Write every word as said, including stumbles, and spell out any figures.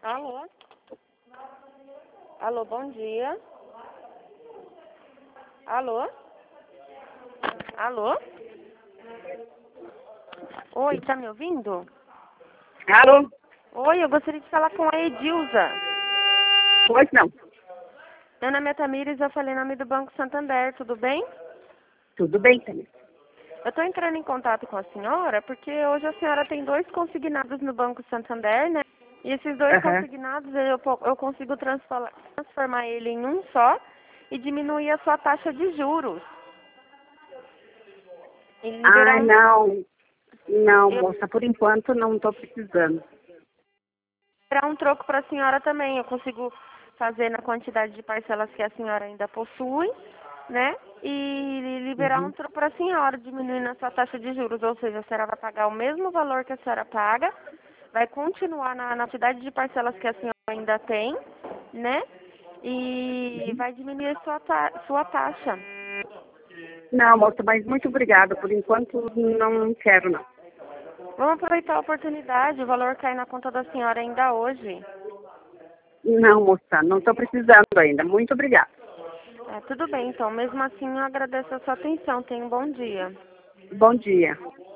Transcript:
Alô? Alô, bom dia. Alô? Alô? Oi, tá me ouvindo? Alô? Oi, eu gostaria de falar com a Edilza. Pois não. Meu nome é Tamires, eu falei em nome do Banco Santander, tudo bem? Tudo bem, também. Eu estou entrando em contato com a senhora porque hoje a senhora tem dois consignados no Banco Santander, né? E esses dois Aham. consignados eu, po- eu consigo transformar, transformar ele em um só e diminuir a sua taxa de juros. E liberar Ah, um, não. Não, eu, moça, por enquanto não estou precisando. liberar um troco para a senhora também. Eu consigo fazer na quantidade de parcelas que a senhora ainda possui, né? E liberar um Uhum. troco para a senhora, diminuindo a sua taxa de juros. Ou seja, a senhora vai pagar o mesmo valor que a senhora paga, vai continuar na, na quantidade de parcelas que a senhora ainda tem, né? E vai diminuir a sua, ta sua taxa. Não, moça, mas muito obrigada. Por enquanto não quero, não. Vamos aproveitar a oportunidade, o valor cai na conta da senhora ainda hoje. Não, moça, não estou precisando ainda. Muito obrigada. É, tudo bem, então. Mesmo assim, eu agradeço a sua atenção. Tenha um bom dia. Bom dia.